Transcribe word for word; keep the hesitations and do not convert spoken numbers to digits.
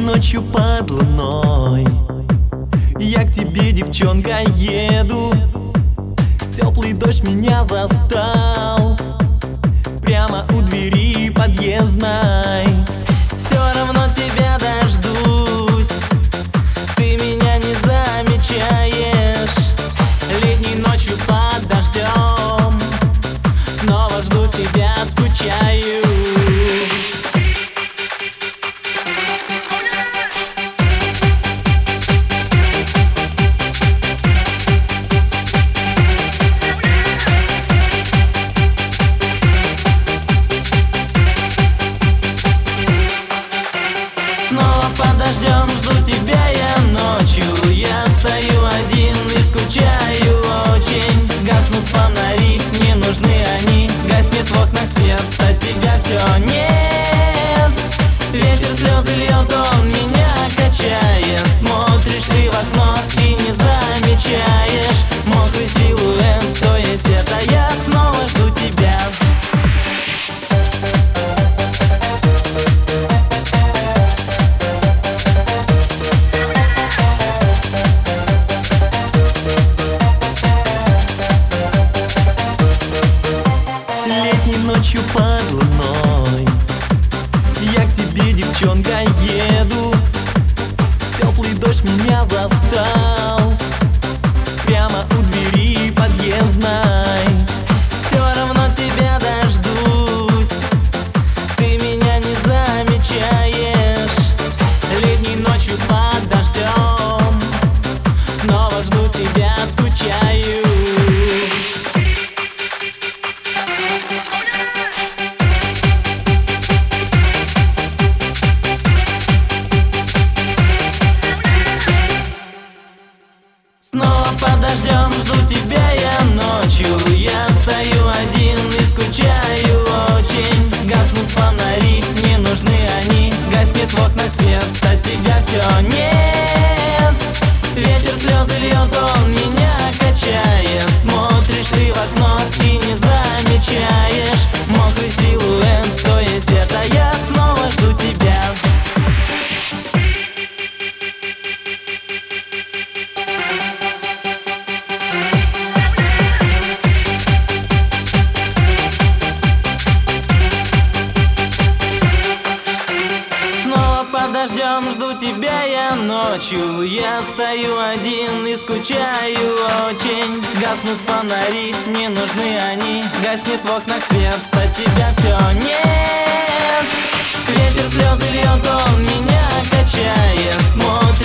ночью под луной я к тебе, девчонка, еду. Теплый дождь меня застал прямо у двери подъездной. Все равно тебя дождусь, ты меня не замечаешь. Летней ночью под дождем снова жду тебя, скучаю. Снова под дождем жду тебя я ночью. Я стою один и скучаю очень. Гаснут фонари, не нужны они. Гаснет в окнах свет, а тебя все нет. Ветер слезы льет, он меня качает. Смотришь ты в окно и не замечаешь мокрый силуэт, то есть это я снова жду тебя. Ночью под луной я к тебе, девчонка, еду. Теплый дождь меня застал прямо у двери подъездной. Все равно тебя дождусь, ты меня не замечаешь. Летней ночью под дождем снова жду тебя, скучаю. Снова под дождем жду тебя я ночью. Я стою один и скучаю очень. Гаснут фонари, не нужны они. Гаснет в окнах свет, а тебя все нет. Ветер слезы льет, он меня качает. Смотришь ты в окно и не замечаешь мокрый силуэт, то есть это я снова жду тебя. Под дождем жду тебя я ночью. Я стою один и скучаю очень. Гаснут фонари, не нужны они. Гаснет в окнах свет, а тебя все нет. Ветер слезы льет, он меня качает. Смотрит